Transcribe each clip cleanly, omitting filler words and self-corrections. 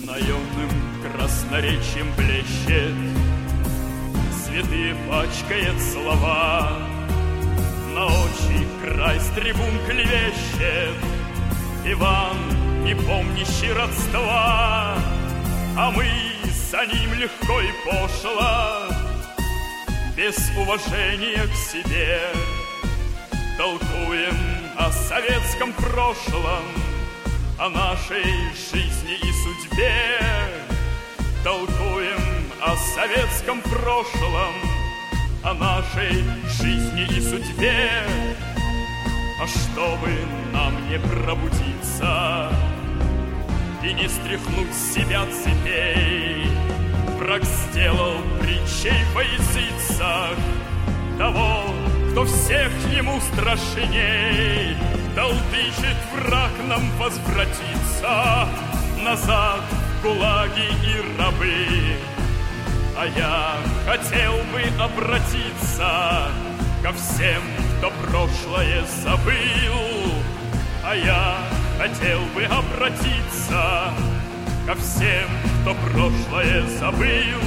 наемным красноречием блещет, святые пачкает слова, на очи край с трибун клевещет Иван, не помнящий родства, а мы за ним легко и пошло, без уважения к себе, толкуем о советском прошлом, о нашей жизни и судьбе. Толкуем о советском прошлом, о нашей жизни и судьбе. А чтобы нам не пробудиться и не стряхнуть с себя цепей, враг сделал притчей во языцах того, кто всех ему страшней. Толдычит враг нам возвратиться назад в гулаги и рабы. А я хотел бы обратиться ко всем, кто прошлое забыл. А я хотел бы обратиться ко всем, кто прошлое забыл.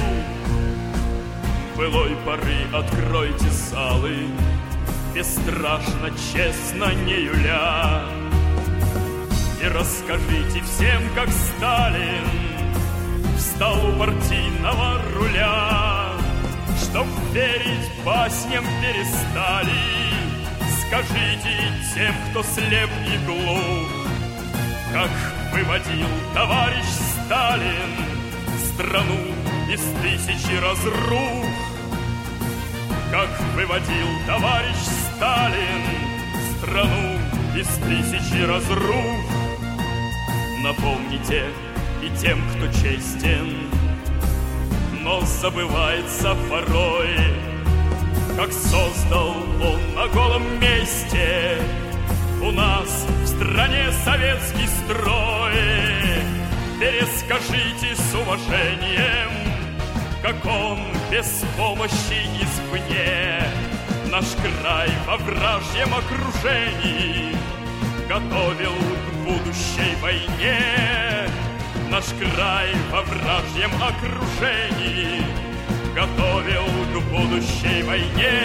Былой поры откройте залы, бесстрашно, честно, не юля, и расскажите всем, как Сталин встал у партийного руля. Чтоб верить басням перестали, скажите тем, кто слеп и глух, как выводил товарищ Сталин страну из тысячи разрух. Как выводил товарищ Сталин страну из тысячи разрух. Напомните и тем, кто честен, но забывается порой, как создал он на голом месте у нас в стране советский строй. Перескажите с уважением, как он без помощи извне наш край во вражьем окружении готовил к будущей войне. Наш край во вражьем окружении готовил к будущей войне.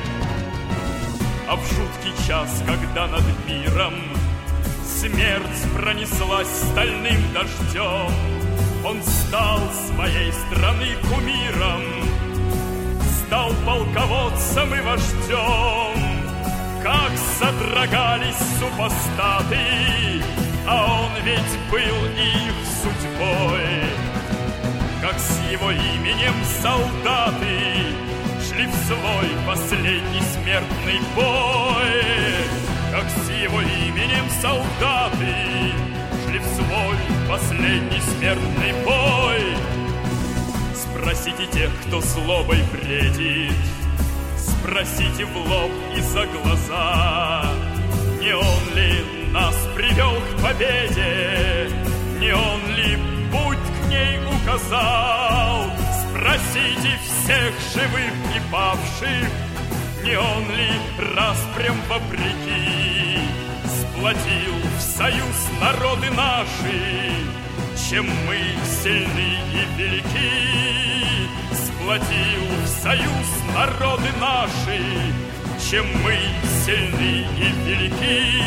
А в жуткий час, когда над миром смерть пронеслась стальным дождем, он стал своей страны кумиром, стал полководцем и вождем. Как содрогались супостаты, а он ведь был их судьбой. Как с его именем солдаты шли в свой последний смертный бой. Как с его именем солдаты шли в свой последний смертный бой. Спросите тех, кто злобой бредит, спросите в лоб и за глаза, не он ли нас привел к победе, не он ли путь к ней указал. Спросите всех живых и павших, не он ли распрям вопреки сплотил в союз народы наши, чем мы сильны и велики. Сплотил в союз народы наши, чем мы сильны и велики.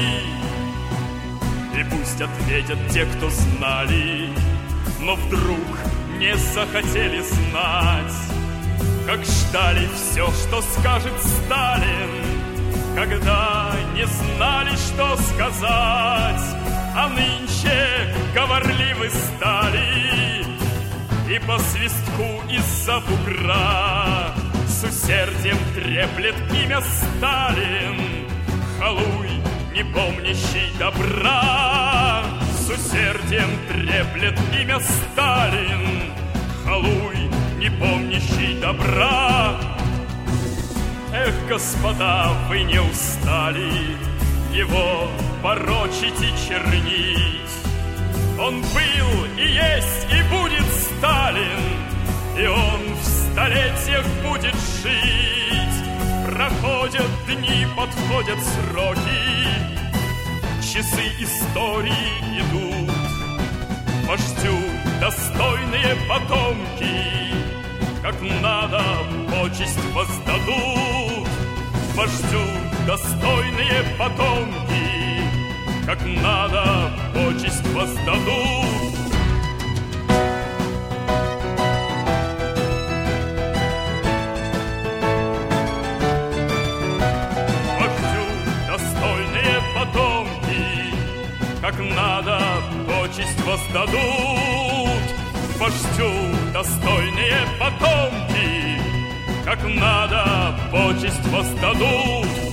И пусть ответят те, кто знали, но вдруг не захотели знать, как ждали все, что скажет Сталин, когда не знали, что сказать. А нынче говорливы стали, и по свистку из-за бугра с усердием треплет имя Сталин, халуй, не помнящий добра. С усердием треплет имя Сталин, халуй, не помнящий добра. Эх, господа, вы не устали его порочить и чернить? Он был и есть и будет Сталин, и он в столетиях будет жить. Проходят дни, подходят сроки, часы истории идут. Вождю достойные потомки, как надо почесть воздадут. Вождю достойные потомки, как надо почесть воздадут. Вождю достойные потомки, как надо почесть воздадут. Вождю достойные потомки, как надо почесть воздадут.